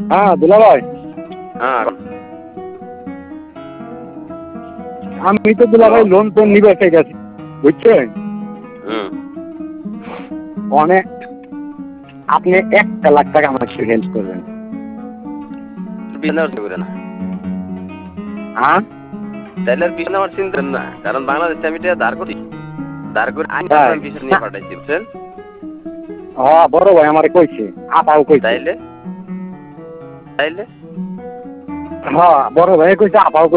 হ্যাঁ দুলা ভাই, হ্যাঁ আমি তো দুলা ভাই লোন টোন নিবে ঠিক আছে, বুঝছেন? অনেক, আপনি 1 লাখ টাকা আমার হেল্প করবেন। না হ্যাঁ তাইলে আর পিছনে আমার চিন্তা না, কারণ বাংলাদেশে আমি এটা ধার করি, ধার করে আমি পিছনে নিয়ে পাঠাইছি, বুঝছেন? হ্যাঁ বড় ভাই আমারে কইছে, আপাও কইছে। তাইলে তাইলে হ্যাঁ বড় ভাই কইছে, আপাও